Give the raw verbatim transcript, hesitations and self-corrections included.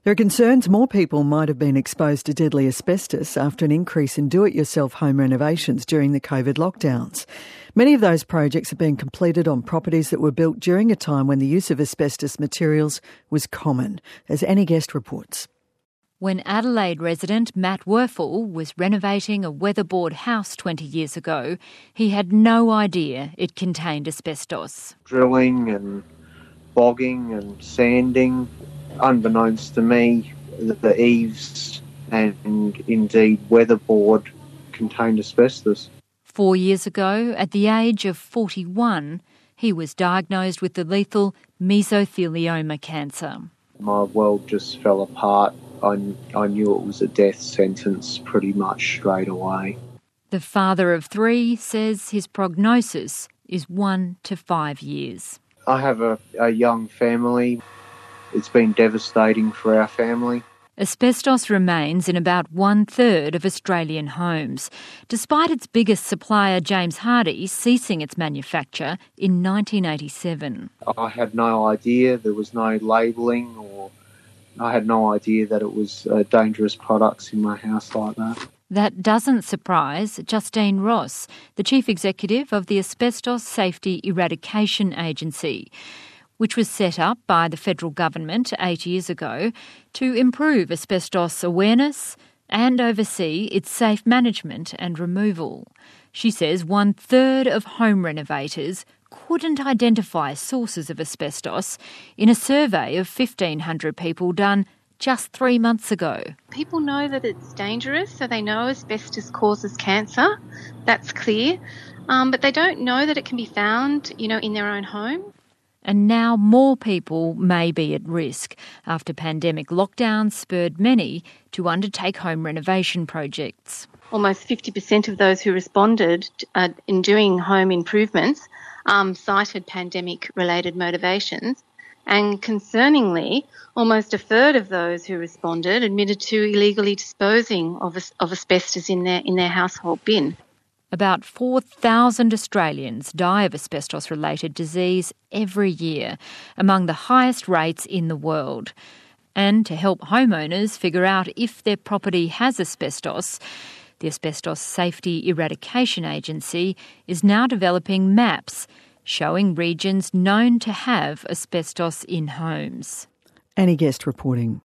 There are concerns more people might have been exposed to deadly asbestos after an increase in do-it-yourself home renovations during the COVID lockdowns. Many of those projects have been completed on properties that were built during a time when the use of asbestos materials was common, as Annie Guest reports. When Adelaide resident Matt Werfel was renovating a weatherboard house twenty years ago, he had no idea it contained asbestos. Drilling and bogging and sanding, unbeknownst to me, the eaves and indeed weatherboard contained asbestos. Four years ago, at the age of forty-one, he was diagnosed with the lethal mesothelioma cancer. My world just fell apart. I, I knew it was a death sentence pretty much straight away. The father of three says his prognosis is one to five years. I have a, a young family. It's been devastating for our family. Asbestos remains in about one-third of Australian homes, despite its biggest supplier, James Hardie, ceasing its manufacture in nineteen eighty-seven. I had no idea. There was no labelling, or I had no idea that it was uh, dangerous products in my house like that. That doesn't surprise Justine Ross, the Chief Executive of the Asbestos Safety Eradication Agency, which was set up by the federal government eight years ago to improve asbestos awareness and oversee its safe management and removal. She says one-third of home renovators couldn't identify sources of asbestos in a survey of fifteen hundred people done just three months ago. People know that it's dangerous, so they know asbestos causes cancer. That's clear. Um, but they don't know that it can be found, you know, in their own home. And now more people may be at risk after pandemic lockdowns spurred many to undertake home renovation projects. Almost fifty percent of those who responded uh, in doing home improvements um, cited pandemic-related motivations. And concerningly, almost a third of those who responded admitted to illegally disposing of, of asbestos in their, in their household bin. About four thousand Australians die of asbestos-related disease every year, among the highest rates in the world. And to help homeowners figure out if their property has asbestos, the Asbestos Safety Eradication Agency is now developing maps showing regions known to have asbestos in homes. Annie Guest reporting.